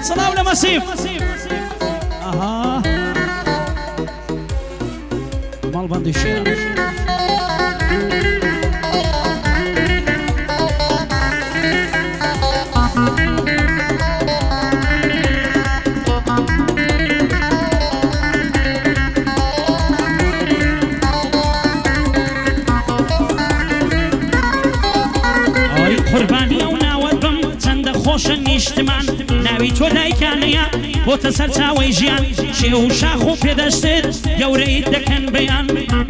سلام لمسيف اها مال بندي الشيرة قربانی او ناوت بم چند خوش نیشتمان ناوی تو دایکانیا بۆ تە سەر چاوەی ژیان شێو و شاخ و پێدەشتێت گەورەیت دەکەن بەیان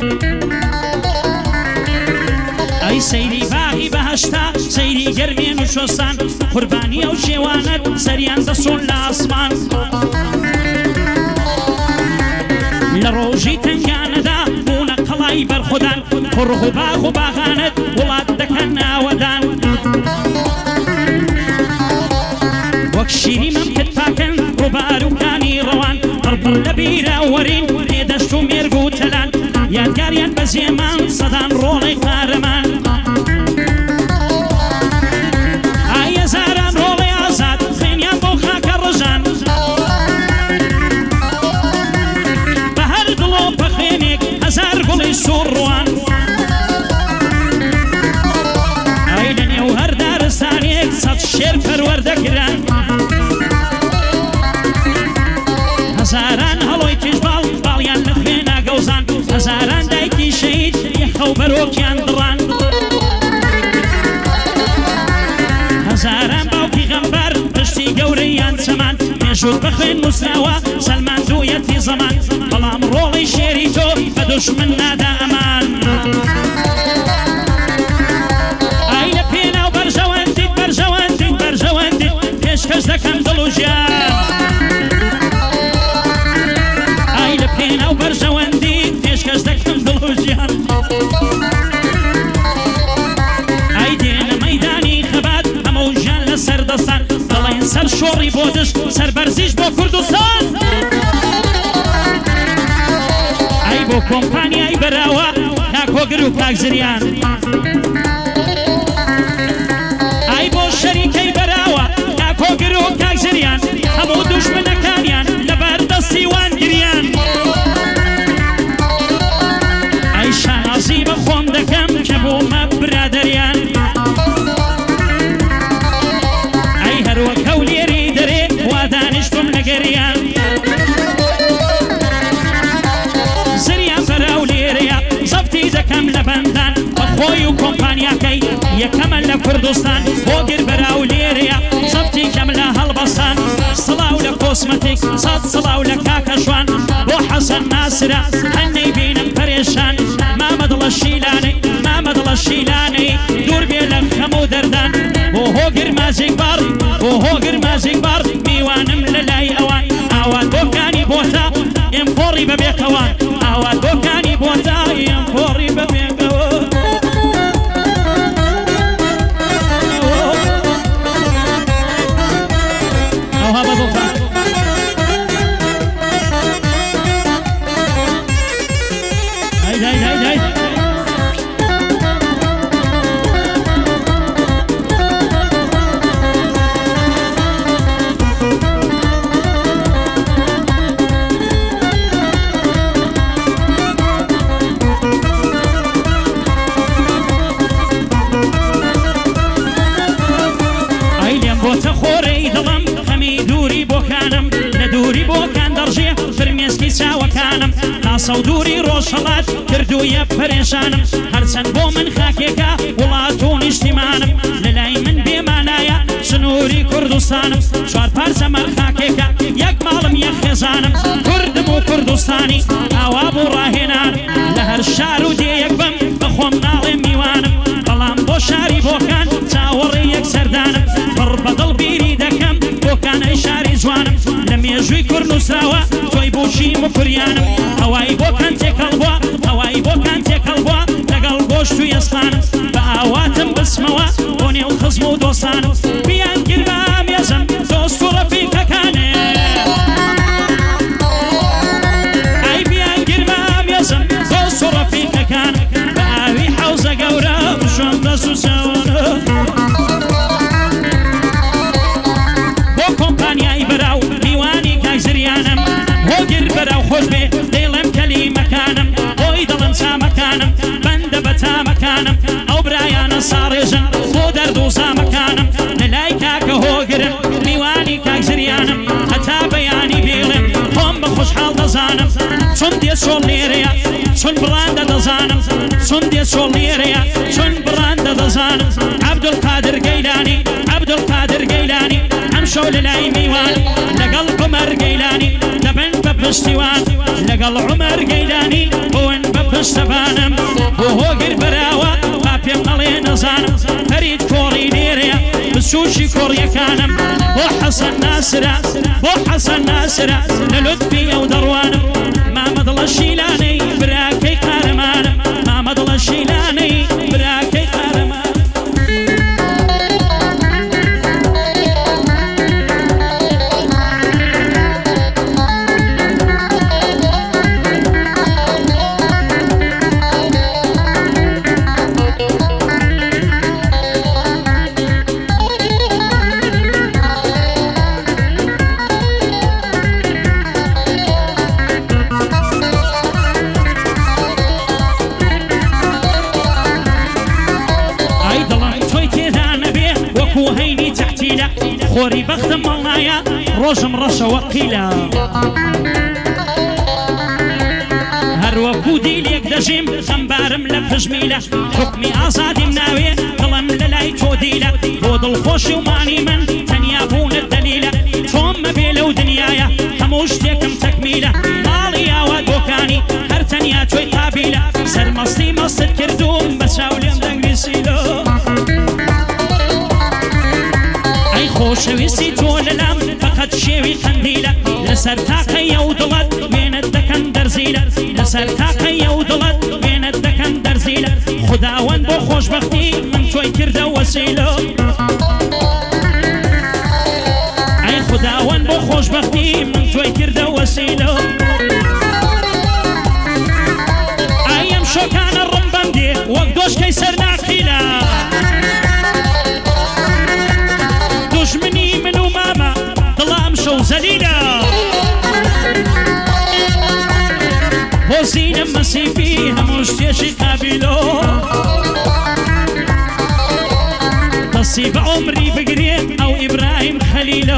ئەی سەیری باغی بەهەشتا سەیری گەرمێن و شۆستان قوربانی ئەو شێوانت سەریان دەسۆن لە ئاسمان لە ڕۆژی تەنگانەدا بوونە قەڵای بەرخودان قوڕغ و باغ و باغانت وڵات دەکەن ناوەدان وەک شیری مەمکت پاکەن ڕووباروکانی ڕەوان پڕپڕ لە بیراوەرین لێدەشت و مێرگ و تەلان یادگاریان بە زێمان سەدان ڕۆڵەی قارەمان ئایە زاران ڕۆڵەی ئازاد خوێنیان بۆ خاکە ڕژان بە هەر دڵۆ بە خوێنێک هەزار گوڵی سوور ڕوان ئای لە نێو هەر دارستانێک سەد شێر پەروەردەگران هەزاران هەڵۆی تیژباڵ باڵیان لە خوێنا گەوزان هەزاران دایکی شەید یەخە و بەرۆکیان دڕان هەزاران باوکی غەمبەر پشتی گەورەیان چەمان مێژوت بەخوێن نووسراوە سەلمان دوویەتی زەمان بەڵام ڕۆڵی شێری تۆ بە دوژمن نادا ئەمان ئای لە پێناو بەرژەوەندیت بەرژەوەندیت بەرژەوەندیت پێشکەش دەکەم دڵ و ژیان ئای لە پێناو بەرژەوەندیت پێشکەش دەکەم دڵ و ژیان ئای دێنە مەیدانی خەبات هەموو ژیان لە سەردەستان دەڵێن سەر شۆڕی بۆ دشت سەر بەرزیش بۆ کوردستان ئای بۆ کۆمپانیای بەراوە کاکۆگر و کاک زریان ئای بۆ شەریکەی بەراوە کاکۆگر و کاک زریان هەموو دوژمنەکانیان لە بەردەستی وان گریان ئای شانازی بە خۆم دەکەم کە بۆمە برادەریان ئەی هەروەکە و لێری دەرێ وا دانیشتم لەگەریان زریان بەراو لێرەیە زەفتی دەکەم لە بەندان بە خۆی و کۆمپانیاکەی یەکەمە لە کوردستان بۆ گر بەراو لێرەیە زەفتی کەم لە هەڵبەستان سڵاو لە کۆسمەتیک سەد سڵاو لە کاکەشوان بۆ حەسەن ناسرە هەنەی بینم پەرێشان مامە دڵە شیلانەی مامە دڵە شیلانەی دوور بێ لە خەم و دەردان بۆ هۆگر مازێک بار بۆ هۆگر مازێک بار میوانم لە لای ئەوان ئاوات بۆکانی بۆتا ئێم خۆڕی بەبێکەوان ئاوات بۆکانی بۆتا ئێم خۆڕی بەبێکەوە ئەوها بەدڵتان بۆتە خۆرەی دڵم خەمی دووری بۆکانم لە دووری بۆکان دەڕژێ فرمێسکی چاوەکانم تاسە و دووری ڕۆژهەڵات کردوویە پەرێشانم هەرچەند بۆ من خاکێکە وڵات و نیشتیمانم لە لای من بێمانایە سنووری کوردستانم چوار پارچە مەر خاکێکە یەک ماڵم یەک خێزانم کوردم و کوردستانی ئاوا بوو ڕاهێنانم لە هەر شار و دێیەک بم بەخۆم ناڵێ میوانم بەڵام بۆ شاری بۆکان چاوەڕێ یەک سەردانم پڕ بەدڵ بیری دەکەم بۆکانەی شاری جوانم لە مێژووی کورد نووسراوە تۆی بۆشی مکوریانم هەوای بۆکان تێکەڵ بووە هەوای بۆکان تێکەڵ بووە لەگەڵ گۆشت و ئێسپانم بە ئاواتم بسمەوە بۆ نێو خزم و دۆستانم بیان گرمە مێزم دۆست و ڕەفیقەکانێ ئای بیان گرمە مێزم دۆست و ڕەفیقەکان بە ئاوی حەوزە گەورە بشۆم دەست و سەوانە بۆ کۆمپانیای بەراو مكانم بند بتا مكانم او برايان صارجن بو درد مكانم للايكا كهوغرم ميواني كاك زريانم حتى بياني بيلم هم بخوش حال دزانم چون دي سول نيريا چون براند دزانم چون دي سول نيريا چون براند دزانم عبد القادر قيلاني عبد القادر قيلاني امشو للاي ميواني لقل عمر قيلاني دبن ببستوان لقل عمر قيلاني بوين ببستفانم وهوغر براوة بابيم نالي نزانم فريد كوري نيريا بسوشي كوريا كانم بو حسن ناصرة بو حسن ناصرة للطفي او دروانم ما مضل الشيلاني براكي قارمانم ما مضل الشيلاني براكي قارمانم خوري بختم مڵنایە ڕۆژم ڕەشە وەقیلە هەروەکو دیلێک دەژیم خەمبارم لە پژمیلە حکمی ئازادیم ناوێ دڵم لە لای تۆ دیلە بۆ دڵخۆشی ومانی من تەنیا بوونت دەلیلە تۆم مەبێ لەو دنیایە هەموو شتێکم تەکمیلە ماڵی ئاوات بۆکانی هەر تەنیا تۆی قابیلە سەرمەستی مەستت کردوم بە چاو لێم دەنگویسیلە خۆشەویستی تۆ لەلام فەقەت شێوی قەندیلە لەسەر تاقەیە و دڵت وێنت دەکەن دەرزیلە لەسەر تاقەیە و دڵت وێنت دەکەن دەرزیلە خوداوەند بۆ خۆشبەختی من تۆی کردە وەسیلە ئەی خوداوەند بۆ خۆشبەختی من تۆی کردە وەسیلە ئەی ئەم شۆکانە ڕم بەندێ وەک دۆشکەی سەر ناقیلە دژمنی من و ماما دڵام شەو زەلیلە بۆ زینە مەسیفی هەموو شتێشی قابیلۆ دەستی بە عومری بگرێ ئەو ئیبراهیم خەلیلۆ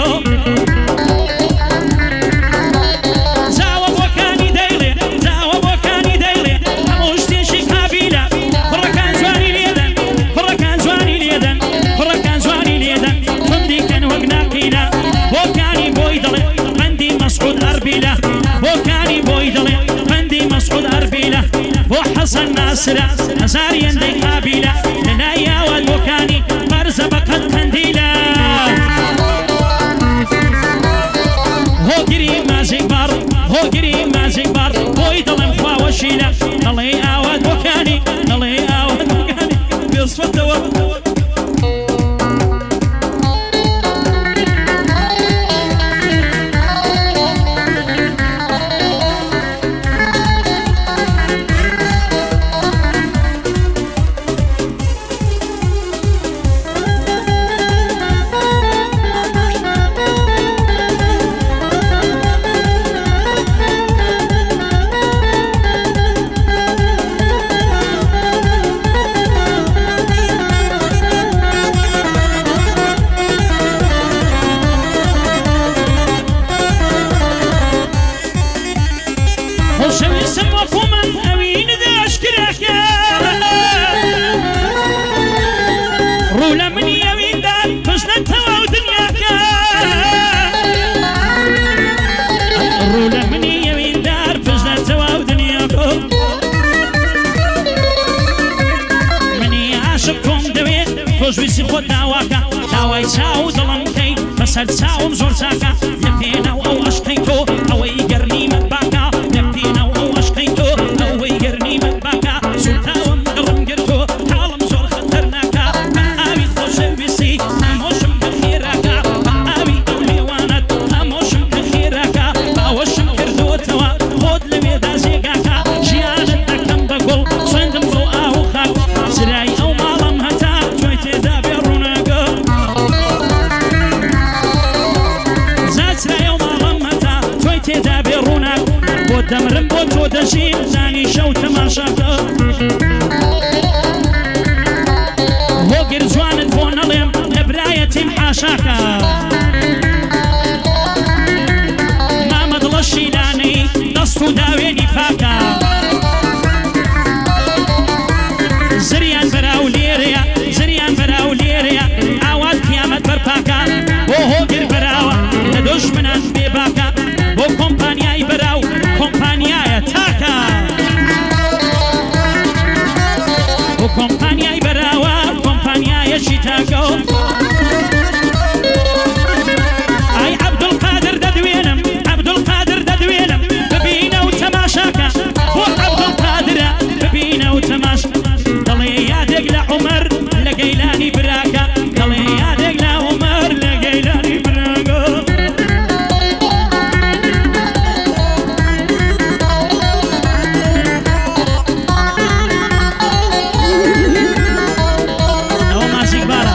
جاوە بۆکانی دەیڵێ جاوە بۆکانی دەیڵێ هەموو شتێشی قابیلە کوڕەکان جوانی لێدەن کوڕەکان جوانی لێدەن کوڕەکان جوانی لێدەن دیکەن وەک ناقیلە بۆکانی بۆی دڵێ بەندی مەسعود ئەربیلە بۆکانی بۆی دڵێ بەندی مەسعود ئەربیلە بۆ حەسەن ناسرە هەزار هێندەی قابیلە لەلای ئاوات بۆکانی بەرزە بەقەد قەندیلە هۆگری مازێک بەڕ هۆگری مازێک بەڕ بۆی دڵێم خواوەشیلە دەڵێ ئاوات بۆکانی دەڵێ ئاوات بۆکانی بێسوەتەوە خۆشویستی خۆت داواکە داوای چاو دڵم کەی بەسەر چاوم زۆر چاکە لە پێناو ئەو عەشقەی تۆ ئەوەی گەرنیمە باکە لە پێناو ئەو عەشقەی تۆ ئەوەی گەرنیمە باکە سوتاوم گڕم گرتۆ تاڵم زۆر خەتەرناکە بە ئاوی خۆشەویستی هەمۆشم کە خێراکە بە ئاوی ئەو لێوانت هەمۆشم کە خێراکە باوەشم کردوتەوە خۆت لەوێدا زێگاکە ژیانت دەکەم بە گوڵ سوێندم بۆ ئاو و خاک سرای ئەو ماڵم هەتا توی تێدا بێ ڕوونەکە زاترای ئەو ماڵم هەتا توی تێدا بێ ڕوونەک بۆ دەمرم بۆ تۆ دەژیم زانی شەو تەماشاکە هۆگر جوانت بۆ نەڵێم لە برایەتیم حاشاکە مامە دڵە شیلانەی دەست و داوێنی پاکە زریان بەراو لێرەیە زریان بەراو لێرەیە ئاوات قیامەت بەرپاکە بۆ هۆگر بەراوە لە دۆژمنان بێباکە بۆ کۆمپانیای بەراو کۆمپانیایە تاکە بۆ کۆمپانیای بەراوە کۆمپانیایەکی تاکە ئای عەبدولقادر دەدوێنم عەبدولقادر دەدوێنم ببینە و تەماشاکە بۆ عەبدولقادرە ببینە و تەماشا دەڵێ یادێک لە عومەر لە گەیلانی براکە دەڵێ یادێک لە عومەر لە گەیلانی براکە ئەوە مازیک بارە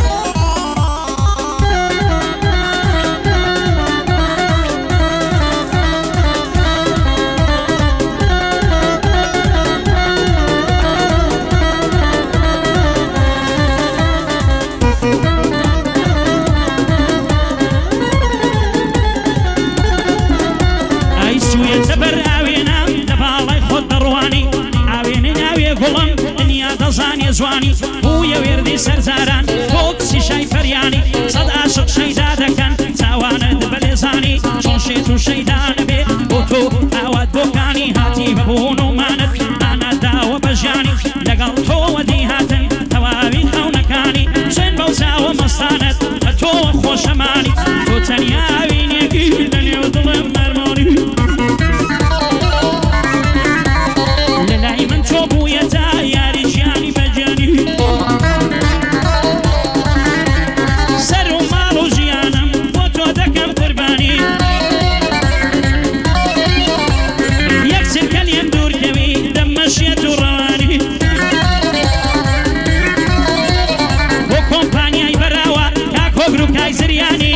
جوانی بوویە وێردی سەرزاران بۆ کسی شای فەریانی سەد عاشق شەیدا دەکەن چاوانت بەلێزانی چۆن شێت و شەیدانە بێ بۆ تۆ ئاوات بۆکانی هاتی بەبوون و مانت ئانەداوە بەژیانی لەگەڵ تۆوە دی هاتن تەواوی خەونەکانی سوێن بەو چاوە مەستانت بە تۆوە خۆشەمانی تۆ تەنیاوینێکی لە نێو دڵم مەرمۆنی لە لای من تۆ بوویە تا یاری ژیانی سەر و ماڵ و ژیانم بۆ تۆ دەکەم قوربانی یەکسر کەلێم دوورکەوی دەمەشێت و ڕەوانی بۆ کۆمپانیای بەراوە کاک هۆگر و کای زریانی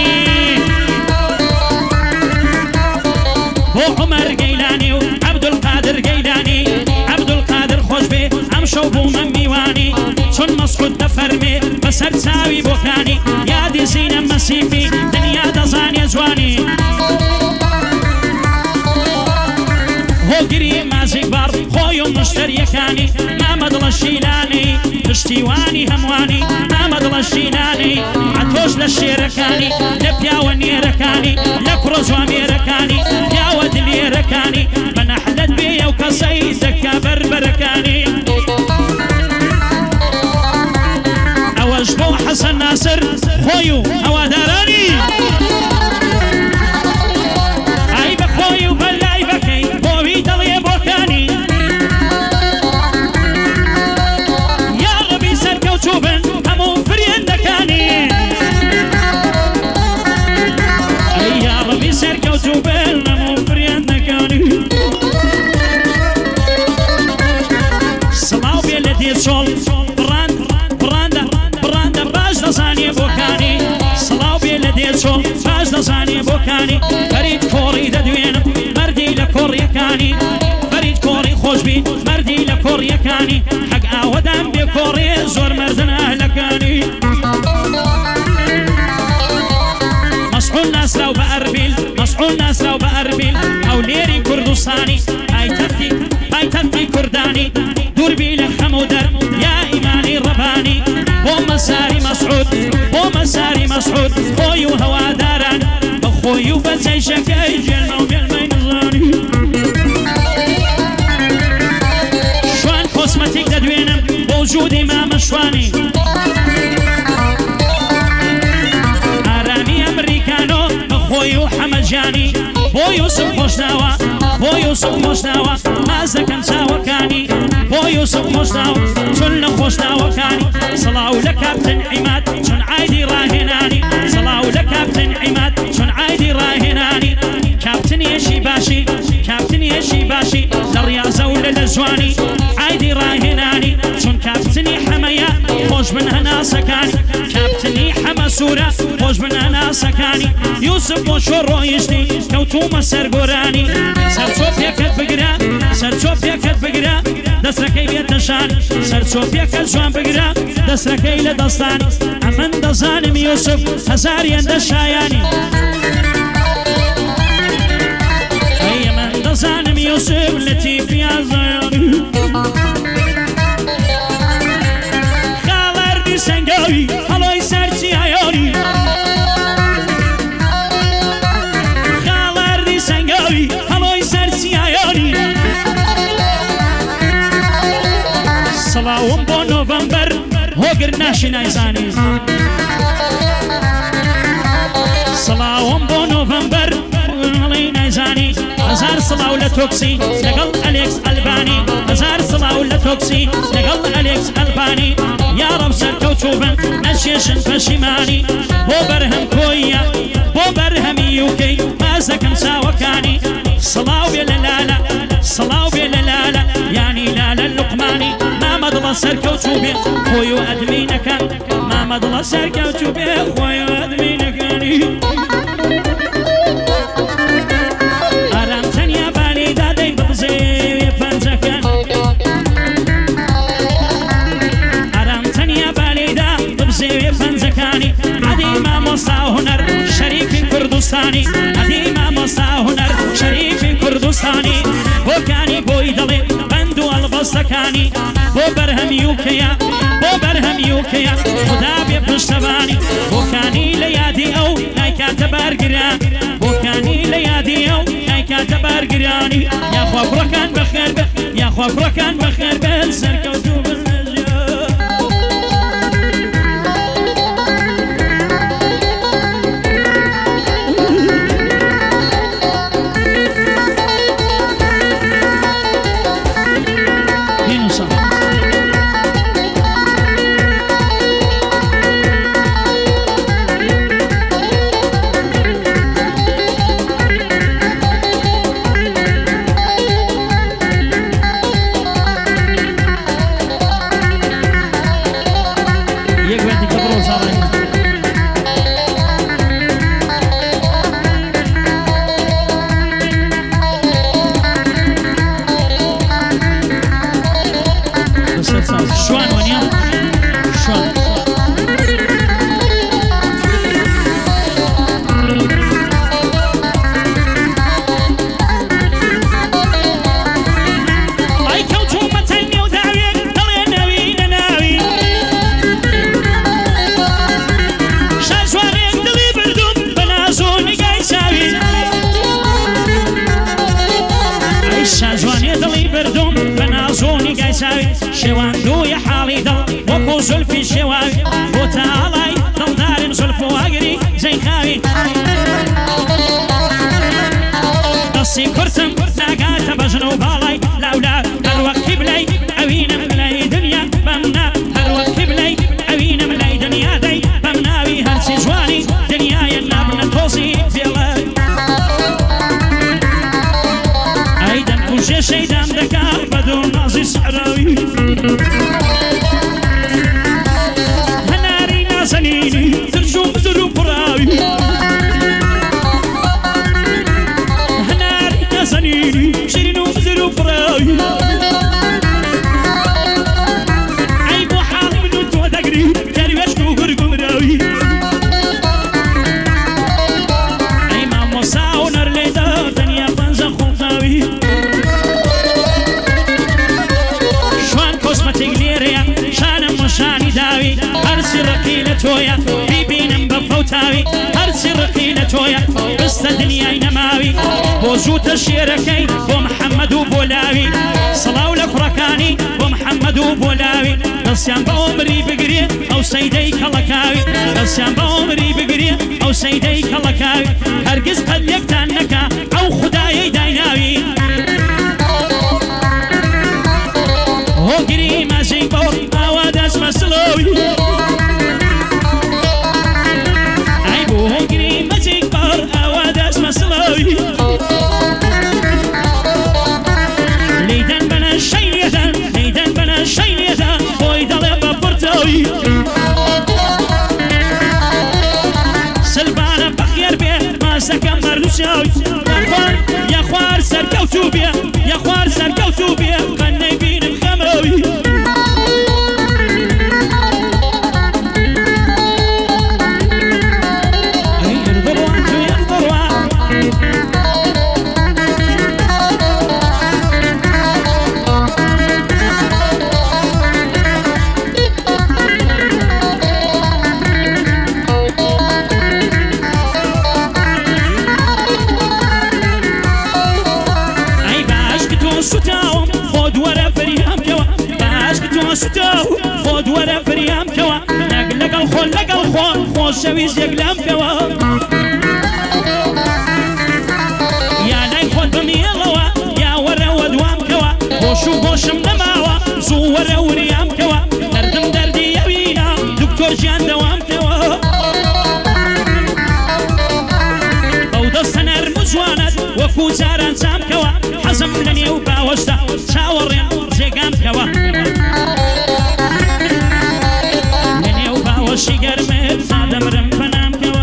بۆ عومەر گەیلانی و عەبدولقادر گەیلانی عەبدولقادر خۆش بێ ئەم شەو بوومە میوانی چون مەسعود دەفەرمێ بەسەر چاوی بۆکانی یادی زینە مەسیفی دنیا دەزانێ جوانی هۆگری مازیک بار خۆی و مشتریەکانی مامە دڵە شیلانی پشتیوانی هەموانی مامە دڵە شیلانی عەتۆش لە شێرەکانی لە پیاوە نێرەکانی لە کوڕە جوامێرەکانی پیاوە دلێرەکانی بە نەحلەت بێ و کەسەی دەکا بەربەرەکانی ئەوەش بۆ حەسەن ناسر خۆی و هەوادارانی ئای بە خۆی و بەلای بەکەی بۆوی دڵێ بۆکانی یاغەبی سەرکەوتوو بن هەموو فریندەکانی ئەی یاغەبی سەرکەوتوو بن هەموو فریندەکانی سڵاو بێ لە دێچۆڵ دەزانێ بۆکانی سڵاو بێ لە دێچۆڵ باش دەزانێ بۆکانی فەرید کۆڕی دەدوێنم مەردی لە کۆڕیەکانی فەرید کۆڕی خۆشبی مەردی لە کۆڕیەکانی حەق ئاوەدان بێ کۆڕێ زۆر مەردن ئەهلەکانی مەسعود ناسراو بە ئەربیل مەسعود ناسراو بە ئەربیل هەولێری کوردستانی پایتەختی کوردانی دووربی لە خەمودەر یا ئیمانی ڕەبانی بۆ مەساری مەسعود بۆ مەساری مەسعود خۆی و هەواداران بە خۆی و بە جەیشەکەی جێلمە و بێلمەی نزانی شوان کۆسمەتیک دەدوێنم بۆ وجودی مامە شوانی ئارامی ئەمریکانۆ بە خۆی و حەمەجانی بۆ یوسف خۆشناوە بۆ یوسف خۆشناوە ناز دەکەن چاوەکانی بۆ یوسف خۆشناوە چون لە خۆشناوەکانی سڵاو لە کاپتن عیماد چون عایدی ڕاهێنانی سڵاو لە کاپتن عیماد چون عایدی ڕاهێنانی کاپتنیەشی باشی کاپتنیەشی باشی لە ڕیاضە و لە جوانی عایدی ڕاهێنانی چون کاپتنی حەمەیە خۆش بن هەناسەکانی کاپتنی حەمە سوورە خۆش بنانە سەکانی یوسف بۆ شۆ ڕۆیشتی کەوتومە سەرگۆرانی سەرچۆ پێکەت بگرە سەرچۆ پێکەت بگرە دەستەکەی بێتە شان سەرچۆ پێکەت جوان بگرە دەستەکەی لە دەستانی ئەمن دەزانم یوسف هەزاریەندە شایانی ئەی من دەزانم یوسف لە تیپیا زایانی خاڵەردی سەنگاوی هەڵۆی سەرچی ئایانی خاڵەردی سەنگاوی هەڵۆی سەرچی ئایانی سڵاوم بۆ نۆڤەمبەر هۆگر ناشی نایزانی سڵاوم بۆ نۆڤەمبەر هەڵی نایزانی هەزار سڵاو لە تۆکسی لەگەڵ ئەلێکس ئەلبانی هەزار سڵاو لە تۆکسی لەگەڵ ئەلێکس ئەلبانی یاڕەب سەرکەوتوو بن نەچێشن پەشیمانی بۆ بەرهەم کۆیە بۆ بەرهەمی یوکەی باز دەکەم چاوەکانی سڵاو بێ لە لالە سڵاو بێ لە لالە یانی لالە لوقمانی مامەدڵە سەرکەوتوو بێ خۆی و ئەدمینەکان مامەدڵە سەرکەوتوو بێ خۆی و ئەدمینەکانی ئارام تەنیا بالێدا دەی ببزێوێ پەنجەکان ئارام تەنیا بالێدا ببزێوێ پەنجەکانی عەدی مامۆستا هونەر شەریکی کوردستانی عەدی مامۆستا هونەر شەریکی کوردستانی بۆکانی بۆی دەڵێ بەند و ئەڵبەستەکانی بۆ بەرهەم یوکەیە بۆ بەرهەم یوکەیە خدا بێ پشتەوانی بۆکانی لە یادی ئەو نایکاتە بارگران بۆکانی لە یادی ئەو نایکاتە بارگرانی یاخوا کوڕەکان بەخێر بێت یاخوا کوڕەکان بەخێر بێت سەرکەوتوو بن شێوان دووی حاڵی دڵ وەکو زولفی شێواوی بۆ تاڵای دڵدارم زولف و ئاگری زەیخاوی دەستی کورتم ناگاتە بەژن و باڵای لاولا هەروەقتی بلای ئەوینم لای دنیا بەمنا هەروەقتی بلای ئەوینم لای دنیا دەی بەم ناوی هەرچی جوانی دنیایە نابنە تۆزی پێڵای ئەیدەن کوژێ شەیدام دەکات بەدوو نازی سەراوی هەناری نازەنینی ترش و بزر و پڕاوی هەناری نازەنینی شیرین و بزر و پڕاوی ئەی بۆ حاڵی من و تۆ دەگری دەروێشک و گورگ و مراوی ئەی مامۆستا هونەر لێدا تەنیا پەنجە خوڵتاوی شانم وشانی داوی هەرچی ڕقی لە تۆیە بیبینم بە فەوتاوی هەرچی ڕقی لە تۆیە بستە دنیای نەماوی بۆ زووتە شێرەکەی بۆ محەممەد و بۆ لاوی سڵاو لە کوڕەکانی بۆ محەممەد و بۆ لاوی دەستیان بە ئۆمری بگرێ ئەو سەیدەی کەڵەکاوی دەستیان بە ئۆمری بگرێ ئەو سەیدەی کەڵەکاوی هەرگیز قەت یەکتان نەکا ئەو خودایەی دایناوی هۆگری مەزەی بەوڕ ئاوا دەچمە سڵەوی ئای بۆ هۆگری مەزەی بەوڕ ئاوا دەچمە سڵەوی لەیدەن بەنە شەیلێدان لەیدەن بەنە شەیلێدا بۆی دەڵێ بە پڕتەوی چاوی یا خوار سەرکەوتوو بێ یا خوار سەرکەوتوو بێ قەنەی بینم خەمەوی خۆت وەرە فریام کەوە لەگەڵ خۆ لەگەڵ خۆ خۆشەویست یەک لام کەوە یا لای خۆت بمێڵەوە یا وەرەوە دوام کەوە بۆش و بۆشم نەماوە زوو وەرە وریام کەوە دەردم دەردی ئەوینە دکتۆر ژیان دەوام کەوە ئەو دەستە نەرم و جوانت وەکو جاران چام کەوە حەزم لە نێو باوەشدا چاوەڕێم جێگام کەوە وشی گرمت سادمرم پنام کوا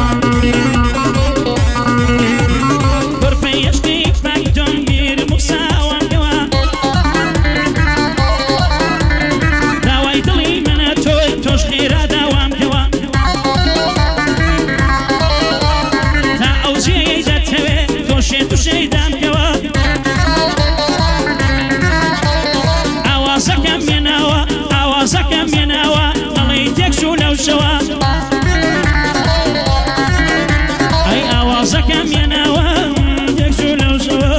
برفی عشقی فکتون گیر مقصاوان کوا داوای دلی من توش خیره دوام کوا تا اوزی ایدت توی توشی دام کوا آوازکم یناوا تكشو لو شوا اي اوازكم يناوا تكشو لو شوا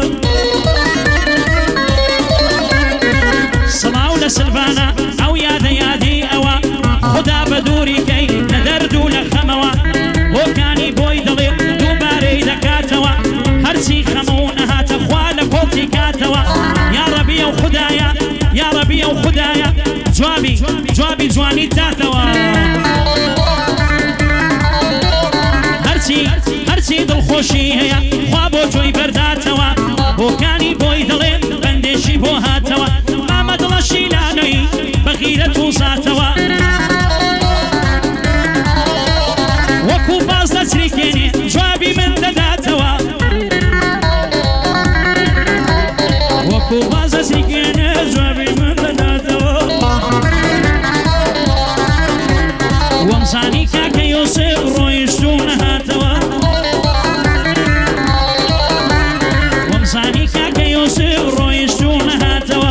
صلاة لسلفانا او يادي اوا خدا بدوري كي ندردو لخموا وكاني بوي دلي دوباري دكاتوا هرسي خمونها تخوال كوتي كاتوا يا ربي وخدايا يا ربي وخدايا جوابي جواني داتوا هرچی دڵخۆشی هەیە خوا بۆ تۆی بەرداتەوە بۆکانی بۆی دڵێ بەندێشی بۆ هاتەوە مامە دڵە شیلانەی بەغیرەت و زاتەوە وەکو باز دەچریکێنێ جوابی من دەداتەوە وەکو باز دەچریکێنێ جوابی من دەداتەوە وەمزانی کاکە یۆسێف ڕۆیشتوونە هاتەوە وەمزانی کاکە یۆسێف ڕۆیشتوونە هاتەوە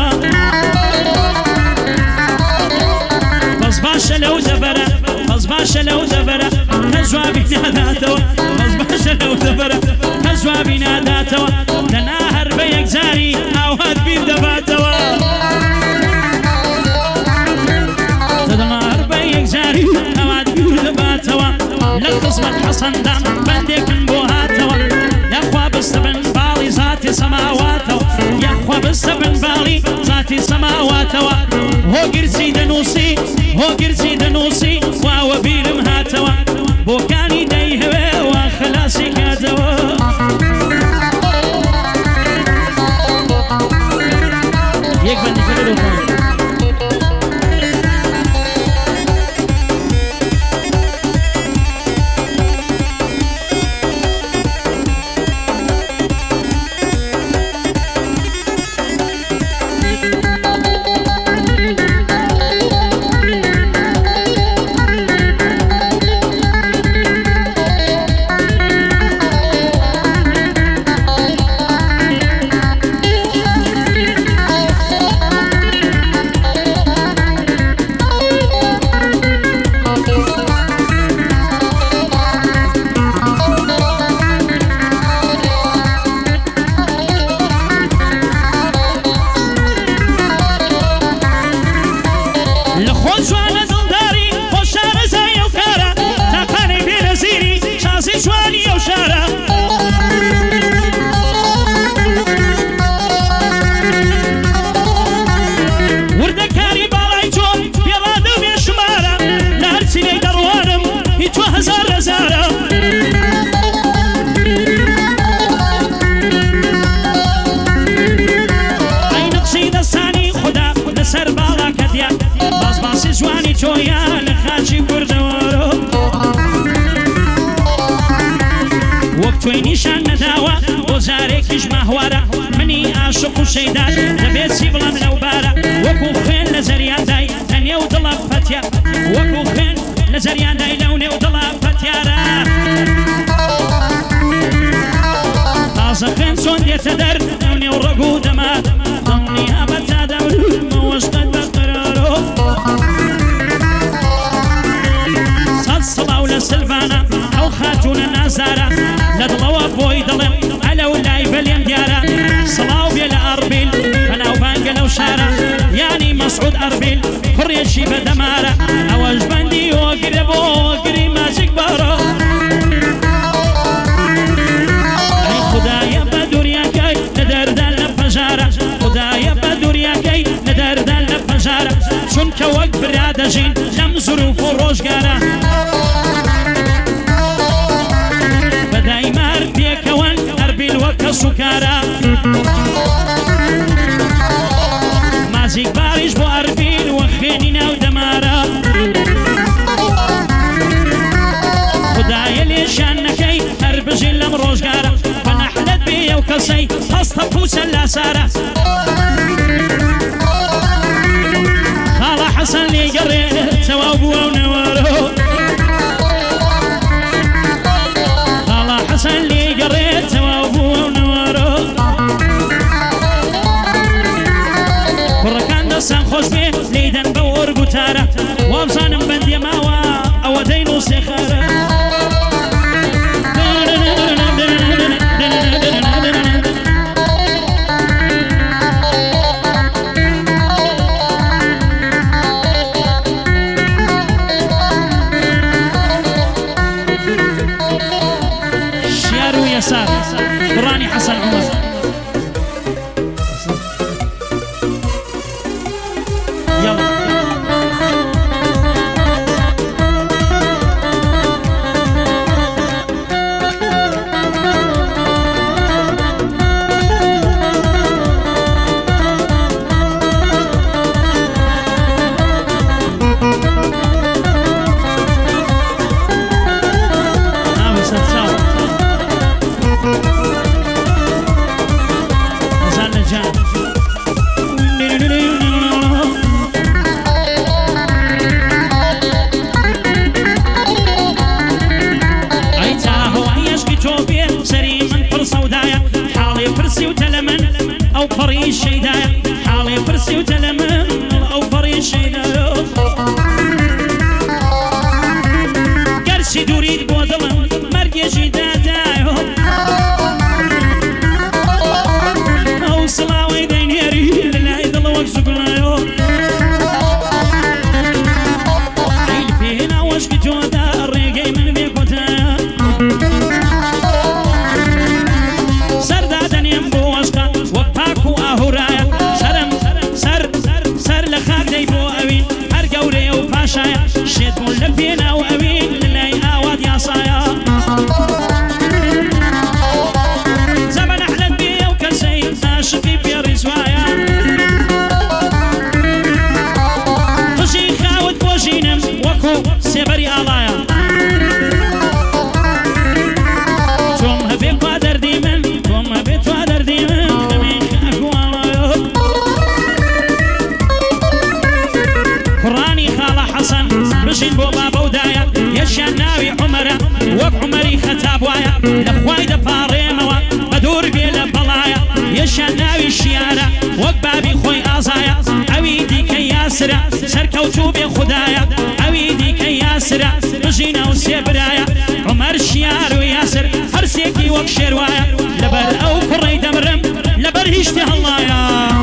بەس باشە لەو دەبەرە کە جوابی ناداتەوە بەس باشە لەو دەبەرە کە جوابی ناداتەوە لەنا هەر بە یەکجاری ئاوات بیر دەباتەوە لەنا هەر بە یەکجاری ئاوات بیر دەباتەوە لە قسمەت حەسەندان بەندێکم بۆ هاتەوە یاخوا بستە بن باڵی زاتی سەماواتەوە یاخوا بستە بن باڵی زاتی سەماواتەوە هۆگرچی دەنووسی واوە بیرم هاتەوە بۆکانی دەیهەوێ وا خەلاسی کاتەوە یەک بەندەکە توی نیشان نەداوە بۆ جارێکیش ماهوارە منی عاشق و شەیدان دەبێتی بڵم لەو بارە وەکو خوێن لە زەریاندای لە نێو دڵە پەتیا وەکو خوێن لە زەریاندای لەو نێو دڵە پەتیارە تازە خوێن چۆن دێتە دەر لەو نێو ڕەگ و دەما دڵنیا بە تا دەورمەوەشتت بە قرارۆ سەد سڵاو لە سلڤانە ئەو خاتونە نازارە لە دڵەوە بۆی دڵێم ئەلەو لای بەلێم دیارە سڵاو بێ لە ئەڕبیل بەناوبانگە لەو شارە یانی مەسعود ئەڕبیل کوڕێکی بەدەمارە ئەوەش بەندی ئۆگرە بۆ ئۆگری ماجیک بارە ئەی خودایە بە دووریەکەی لە دەردان لە پەژارە خودایە بە دووریەکەی لە دەردان لە پەژارە چونکە وەک برا دەژین لەم زروف و ڕۆژگارە بەدایمار پێکەوەن ئەربیل وەکە سوکارە مازیک باریش بۆ ئەربیل وە خوێنی ناو دەمارە خودایە لێشان نەکەی هەر بژین لەم ڕۆژگارە بە نەحلەت بێ ئەو کەسەی هەستە پووسە لاسارە خاڵە حەسەن لێگەڕێت تەواو بووە و نەوەرۆ خاڵە حەسەن لێگەڕێت تەواو بووە و نەوەرۆ کوڕەکان دەستان خۆش بێ لێدەن بە وەرگوتارە وابزانم بەندێ ماوە ئەوە دەین و سێخارە يسار براني حسن عمر يلا أو فري الشيدايا حالي فرسي وتلمن أو فري الشيدايا قرشي دوريد بوضلم مرقي جدادايا أو صلاوي دينيري لله يضل وقزقنايا عيل فينا وشكي جودا الرقاي من بيكوتايا سردادن ينبو وشكا وقاكو أهورايا سرم سر لخاك ديبو أوين هر قوري وباشايا شيد مولفينا وأوين لله آواد يا صايا زمن أحلى بيه وكسي عاشقي في رزوايا خشي خاوت بوجينم وكو سيبري آلايا توم هبيك وادر ديمن توم هبيك وادر ديمن خمين خاكو آلايا قراني خالة حسن بشين بو بابا ودايا يشان ناوي عمره وك عمري خطاب وايا لخواي دفاريموا بدور بيلا بلايا يشان ناوي الشيارة وك بابي خوي آزايا اويدي كي ياسرة سركوتو بي خدايا اويدي كي ياسرة بجينا وسيبرايا عمر الشيار وياسر هرسيكي وك شيروايا لبر او كري دمرم لبر هشتي هلايا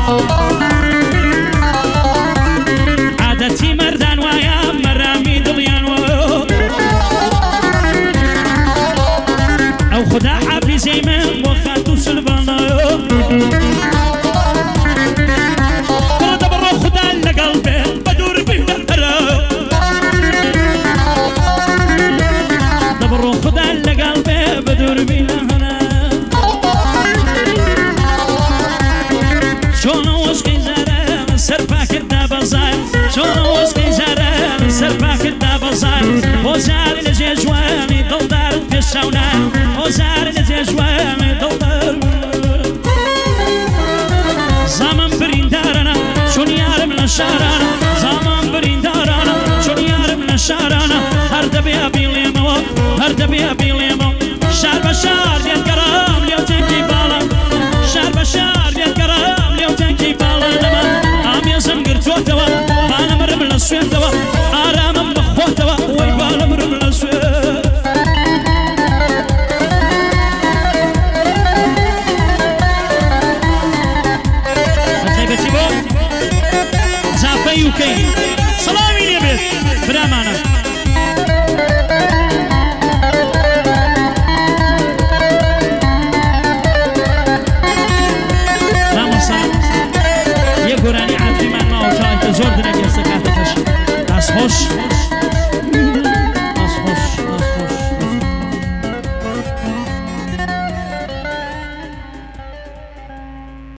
عادتي مردان وايا مرامي دليان او خدا حافظي من وخاتو سلبانا ترى دبر خدا لقلبي بدور بيه دهرا دبر خدا لقلبي بدور بيه دهرا شون وسقي زارا سرفاك الدابزاي شون وسقي زارا سرفاك الدابزاي وزار لجي جواني دلدار في الشونة هزار نزيجوان دڵبەر زامان بریندارانە چون یارم لە شارانە زامان بریندارانە چون یارم لە شارانە هەر دەبێ بیڵێمەوە هەر دەبێ بیڵێمەوە شار بە شار دێنگەڕ